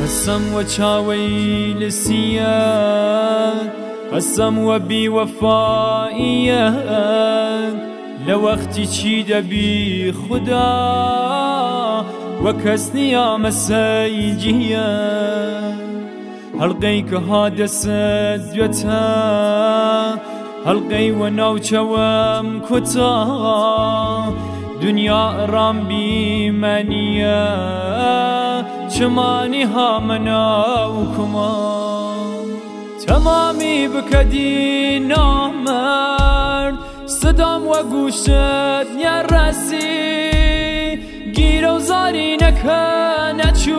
قسم وچاوي لسيان قسم وبوفائيا لوقتی چی دبی خدا وكسني يا مسيجيا هلقيك هذا سدوتا هلقي ونوچوم كتا دنيا رامبي منيا چماني ها مناوكما تمامي بكدي نامرد صدام وگوشت نرسی گیر و زاری نچو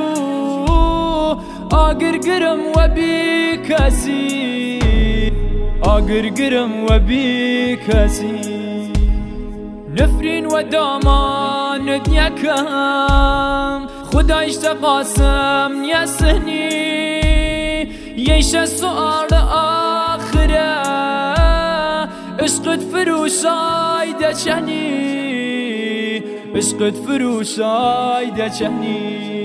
آگرگرم و بی کسی آگرگرم و بی کسی نفرین و دامانت یکم خدایش تقاسم یسنی یش سؤال آخره عشقت فروشای دچنی عشقت فروشای دچنی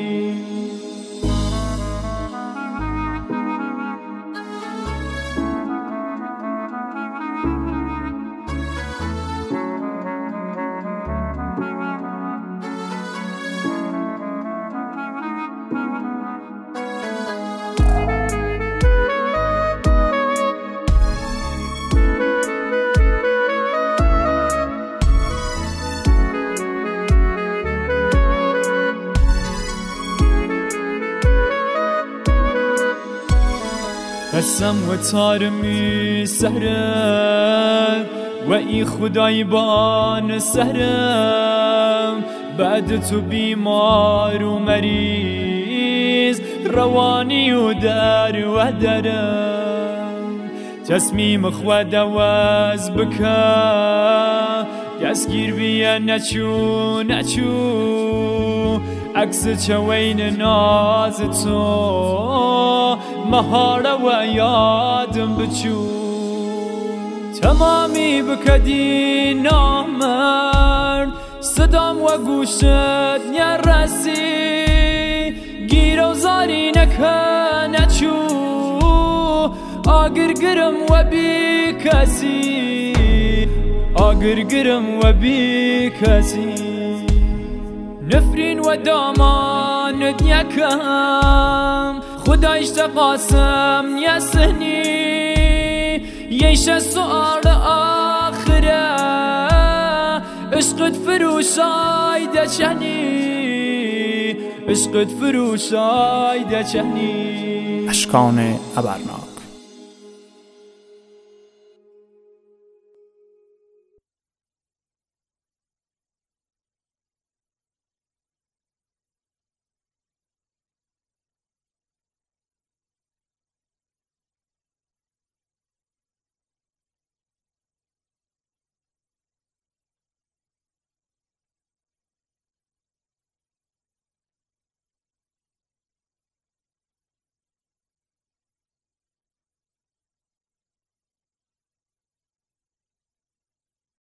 قسم و تارمی سهرم و ای خدای بان سهرم بعد تو بیمار و مریض روانی و در و درم تصمیم خود عوض بکن دستگیر بیا نچو عکس چوین ناز تو مهاره و یادم بچو تمامی بکدی نامرد صدام و گوشت نرسی گیر و زاری نچو آگرگرم و بی کسی آگرگرم و بی کسی نفرین و دامانت یکم خدایش تقاسم یسنی یش سؤال آخره عشقت فروشای دچنی عشقت فروشای دچنی اشکان ابرناز.